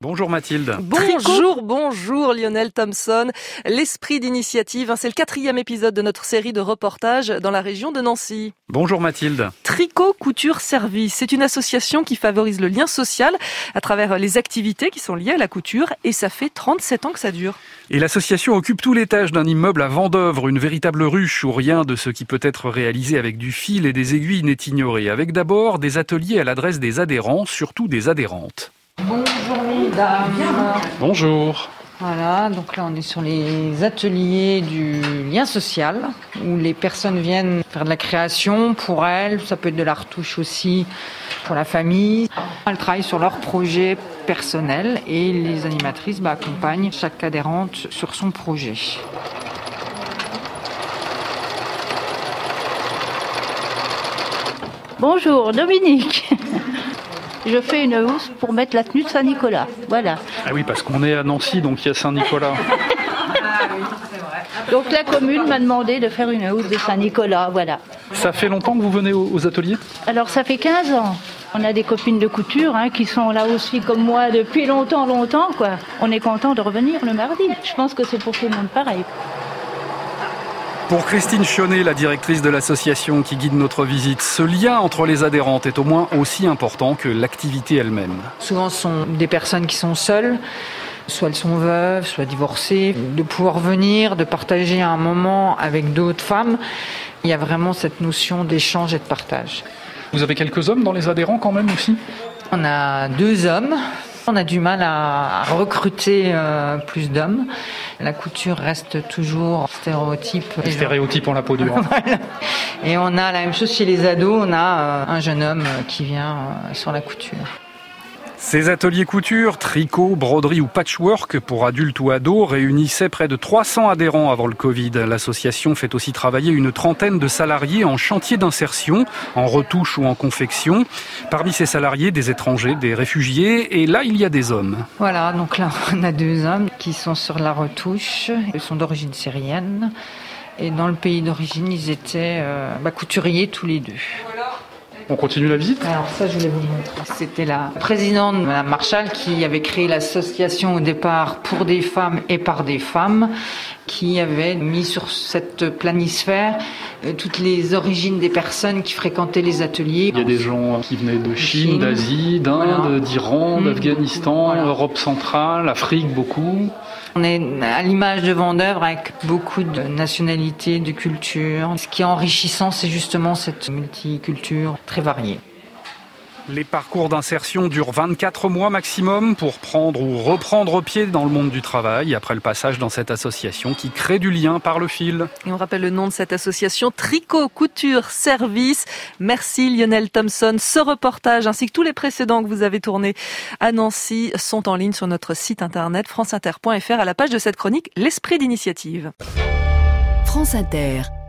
Bonjour Mathilde. Bonjour Lionel Thompson. L'esprit d'initiative, c'est le 4e épisode de notre série de reportages dans la région de Nancy. Bonjour Mathilde. Tricot Couture Service, c'est une association qui favorise le lien social à travers les activités qui sont liées à la couture et ça fait 37 ans que ça dure. Et l'association occupe tout l'étage d'un immeuble à Vendeuvre, une véritable ruche où rien de ce qui peut être réalisé avec du fil et des aiguilles n'est ignoré. Avec d'abord des ateliers à l'adresse des adhérents, surtout des adhérentes. Bonjour mesdames. Bonjour. Voilà, donc là on est sur les ateliers du lien social où les personnes viennent faire de la création pour elles, ça peut être de la retouche aussi pour la famille. Elles travaillent sur leurs projets personnels et les animatrices accompagnent chaque adhérente sur son projet. Bonjour Dominique. Je fais une housse pour mettre la tenue de Saint-Nicolas. Voilà. Ah oui, parce qu'on est à Nancy, donc il y a Saint-Nicolas. Donc la commune m'a demandé de faire une housse de Saint-Nicolas. Voilà. Ça fait longtemps que vous venez aux ateliers ? Alors ça fait 15 ans. On a des copines de couture qui sont là aussi comme moi depuis longtemps. Quoi. On est content de revenir le mardi. Je pense que c'est pour tout le monde pareil. Pour Christine Chionnet, la directrice de l'association qui guide notre visite, ce lien entre les adhérentes est au moins aussi important que l'activité elle-même. Souvent ce sont des personnes qui sont seules, soit elles sont veuves, soit divorcées. De pouvoir venir, de partager un moment avec d'autres femmes, il y a vraiment cette notion d'échange et de partage. Vous avez quelques hommes dans les adhérents quand même aussi ? On a 2 hommes. On a du mal à recruter plus d'hommes. La couture reste toujours stéréotype. Stéréotype en la peau dure. Voilà. Et on a la même chose chez les ados. On a un jeune homme qui vient sur la couture. Ces ateliers couture, tricot, broderie ou patchwork pour adultes ou ados réunissaient près de 300 adhérents avant le Covid. L'association fait aussi travailler une trentaine de salariés en chantier d'insertion, en retouche ou en confection. Parmi ces salariés, des étrangers, des réfugiés et là, il y a des hommes. Voilà, donc là, on a 2 hommes qui sont sur la retouche. Ils sont d'origine syrienne. Et dans le pays d'origine, ils étaient couturiers tous les 2. On continue la visite ? Alors ça, je voulais vous montrer. C'était la présidente, Madame Marchal, qui avait créé l'association au départ pour des femmes et par des femmes, qui avait mis sur cette planisphère toutes les origines des personnes qui fréquentaient les ateliers. Il y a des gens qui venaient de Chine, d'Asie, d'Inde, d'Iran, d'Afghanistan, Europe centrale, Afrique beaucoup. On est à l'image de Vendeuvre avec beaucoup de nationalités, de cultures. Ce qui est enrichissant, c'est justement cette multiculture très variée. Les parcours d'insertion durent 24 mois maximum pour prendre ou reprendre pied dans le monde du travail après le passage dans cette association qui crée du lien par le fil. Et on rappelle le nom de cette association, Tricot Couture Service. Merci Lionel Thompson. Ce reportage ainsi que tous les précédents que vous avez tournés à Nancy sont en ligne sur notre site internet franceinter.fr à la page de cette chronique, l'esprit d'initiative. France Inter.